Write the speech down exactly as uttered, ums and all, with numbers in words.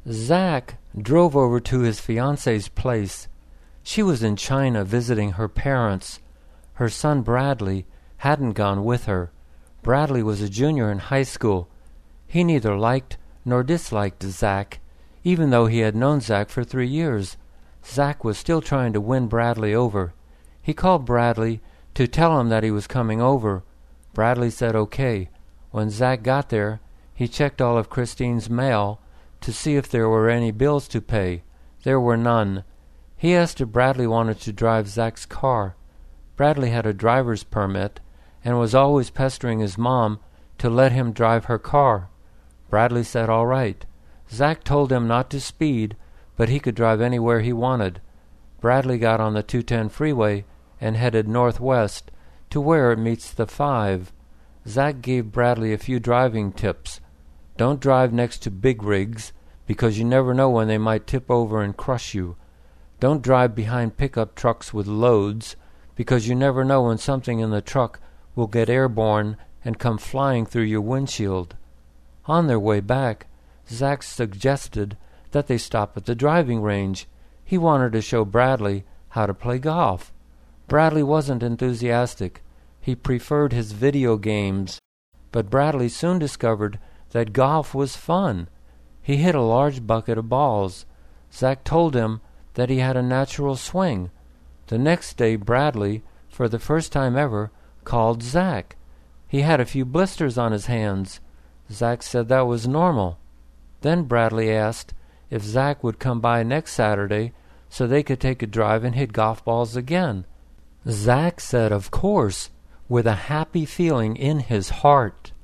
Zach drove over to his fiancee's place. She was in China visiting her parents. Her son Bradley hadn't gone with her. Bradley was a junior in high school. He neither liked nor disliked Zach, even though he had known Zach for three years. Zach was still trying to win Bradley over. He called Bradley to tell him that he was coming over. Bradley said okay. When Zach got there, he checked all of Christine's mail to see if there were any bills to pay. There were none. He asked if Bradley wanted to drive Zach's car. Bradley had a driver's permit and was always pestering his mom to let him drive her car. Bradley said all right. Zach told him not to speed, but he could drive anywhere he wanted. Bradley got on the two ten freeway and headed northwest to where it meets the five. Zach gave Bradley a few driving tips. Don't drive next to big rigs, because you never know when they might tip over and crush you. Don't drive behind pickup trucks with loads, because you never know when something in the truck will get airborne and come flying through your windshield. On their way back, Zach suggested that they stop at the driving range. He wanted to show Bradley how to play golf. Bradley wasn't enthusiastic. He preferred his video games. But Bradley soon discovered that golf was fun. He hit a large bucket of balls. Zach told him that he had a natural swing. The next day, Bradley, for the first time ever, called Zach. He had a few blisters on his hands. Zach said that was normal. Then Bradley asked if Zach would come by next Saturday so they could take a drive and hit golf balls again. Zach said of course, with a happy feeling in his heart.